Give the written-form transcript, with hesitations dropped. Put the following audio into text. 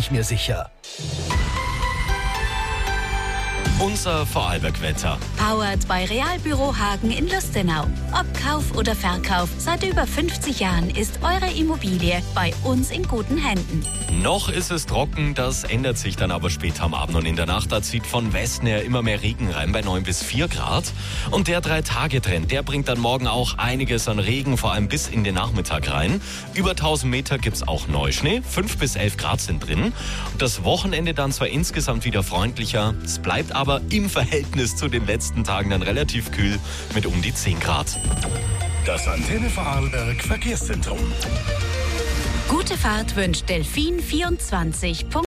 ich mir sicher. Unser Vorarlberg-Wetter. Powered bei Realbüro Hagen in Lustenau. Ob Kauf oder Verkauf, seit über 50 Jahren ist eure Immobilie bei uns in guten Händen. Noch ist es trocken, das ändert sich dann aber später am Abend und in der Nacht. Da zieht von Westen her immer mehr Regen rein bei 9 bis 4 Grad. Und der 3-Tage-Trend, der bringt dann morgen auch einiges an Regen, vor allem bis in den Nachmittag rein. Über 1000 Meter gibt es auch Neuschnee, 5 bis 11 Grad sind drin. Und das Wochenende dann zwar insgesamt wieder freundlicher, es bleibt aber im Verhältnis zu den letzten Tagen dann relativ kühl mit um die 10 Grad. Das Antenne Vorarlberg Verkehrszentrum. Gute Fahrt wünscht Delfin24.